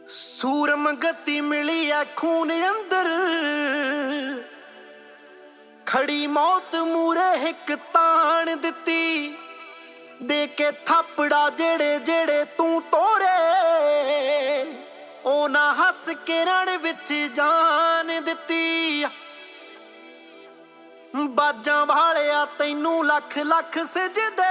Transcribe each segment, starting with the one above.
Serum ਗਤੀ ਮਿਲੀ ਐ ਖੂਨ ਅੰਦਰ, ਖੜੀ ਮੌਤ ਮੂਰੇ ਇੱਕ ਤਾਣ ਦਿੱਤੀ। ਦੇ ਕੇ ਥਾਪੜਾ ਜਿਹੜੇ ਜਿਹੜੇ ਤੂੰ ਤੋਰੇ, ਉਹ ਨਾ ਹੱਸ ਕੇ ਰਣ ਵਿੱਚ ਜਾਨ ਦਿੱਤੀ। ਬਾਜਾਂ ਵਾਲਿਆ ਤੈਨੂੰ ਲੱਖ ਲੱਖ ਸਜਦੇ,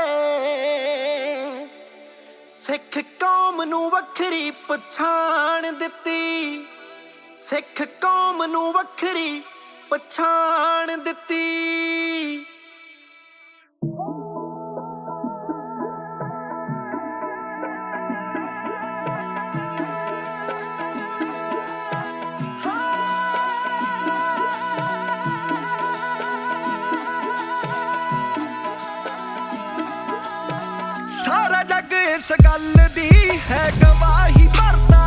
ਸਿੱਖ ਕੌਮ ਨੂੰ ਵੱਖਰੀ ਪਛਾਣ ਦਿੱਤੀ। ਸਿੱਖ ਕੌਮ ਨੂੰ ਵੱਖਰੀ ਪਛਾਣ ਦਿੱਤੀ। ਸਾਰਾ ਜੱਗ ਇਸ ਗੱਲ ਦੀ ਹੈ ਗਵਾਹੀ ਭਰਦਾ।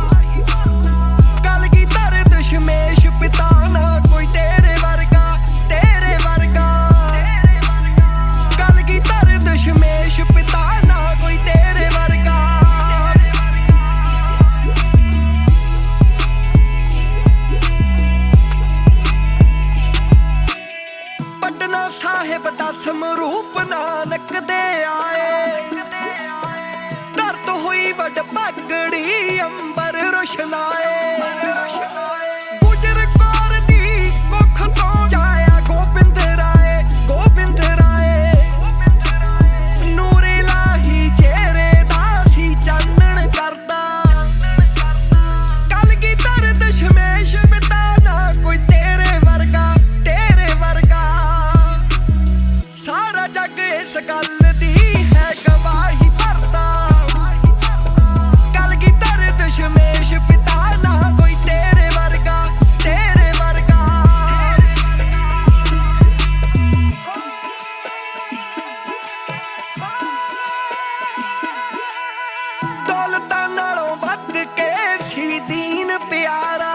ਕਲਗੀਧਰ ਦਸ਼ਮੇਸ਼ ਪਿਤਾ ਨਾ ਕੋਈ ਤੇਰੇ ਵਰਗਾ, ਤੇਰੇ ਵਰਗਾ। ਕਲਗੀਧਰ ਦਸ਼ਮੇਸ਼ ਪਿਤਾ ਨਾ ਕੋਈ ਤੇਰੇ ਵਰਗਾ। ਪਟਨਾ ਸਾਹਿਬ ਦਾ ਸਮਰੂਪ ਨਾਨਕ ਦੇ ਆਏ। ਧਰਤ ਹੋਈ ਵੱਡ ਪਗੜੀ ਅੰਬਰ ਰੁਸ਼ਨਾਏ। ਗੁਜਰ ਕੌਰ ਦੀ ਕੁੱਖ ਤੋਂ ਜਾਇਆ ਗੋਬਿੰਦ ਰਾਏ, ਗੋਬਿੰਦ ਰਾਏ। ਨੂਰ ਇਲਾਹੀ ਚਿਹਰੇ ਦਾ ਸੀ ਚਾਨਣ ਕਰਦਾ। ਕਲਗੀਧਰ ਦਸ਼ਮੇਸ਼ ਪਿਤਾ ਨਾ ਕੋਈ ਤੇਰੇ ਵਰਗਾ, ਤੇਰੇ ਵਰਗਾ। ਸਾਰਾ ਜੱਗ ਇਸ ਗੱਲ ਦੀ ਹੈ ਗਵਾਹੀ ਭਰਦਾ। ਕਲਗੀਧਰ ਦਸ਼ਮੇਸ਼ ਪਿਤਾ ਨਾ ਕੋਈ ਤੇਰੇ ਵਰਗਾ, ਤੇਰੇ ਵਰਗਾ। ਦੌਲਤਾਂ ਨਾਲੋਂ ਵੱਧ ਕੇ ਸੀ ਦੀਨ ਪਿਆਰਾ।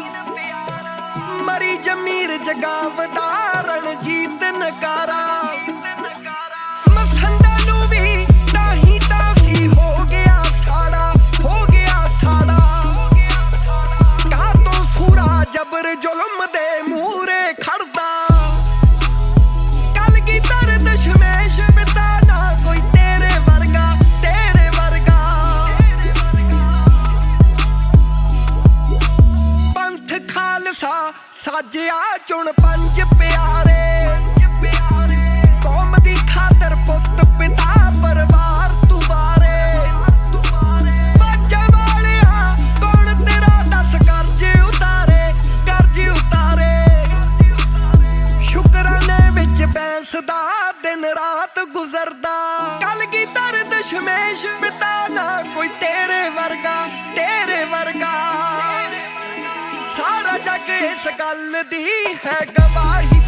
ਮਰੀ ਜਮੀਰ ਜਗਾਵਦਾ ਰਣਜੀਤ ਨਕਾਰਾ। ਮਸੰਦਾਂ ਨੂੰ ਵੀ ਤਾਹੀਂ ਤਾਂ ਸੀ ਹੋ ਗਿਆ ਸਾੜਾ, ਹੋ ਗਿਆ ਸਾੜਾ। ਕਾਤੋਂ ਸੂਰਾ ਜਬਰ ਜ਼ੁਲਮ ਦੇ ਮੂਹਰੇ ਖੜਦਾ। ਕਲਗੀਧਰ ਦਸ਼ਮੇਸ਼ ਪਿਤਾ ਨਾ ਕੋਈ ਤੇਰੇ ਵਰਗਾ, ਤੇਰੇ ਵਰਗਾ। ਪੰਥ ਖਾਲਸਾ ਸਾਜਿਆ ਚੁਣ ਪੰਜ ਪਿਆਰੇ। ਕੌਮ ਦੀ ਖਾਤਰ ਪੁੱਤ ਪਿਤਾ ਪਰਿਵਾਰ ਤੁਵਾਰੇ। ਬਾਜਾਂ ਵਾਲਿਆ ਕੌਣ ਤੇਰਾ ਦੱਸ ਕਰਜ਼ ਉਤਾਰੇ, ਕਰਜ਼ ਉਤਾਰੇ। ਸ਼ੁਕਰਾਨੇ ਵਿੱਚ ਬੈਂਸਦਾ ਦਿਨ ਰਾਤ ਗੁਜ਼ਰਦਾ। ਕਲਗੀਧਰ ਦਸ਼ਮੇਸ਼ ਪਿਤਾ ਨਾ ਕੋਈ ਤੇਰੇ ਵਰਗਾ, ਤੇਰੇ ਵਰਗਾ। ਸਾਰਾ ਜੱਗ ਇਸ ਗੱਲ ਦੀ ਹੈ ਗਵਾਹੀ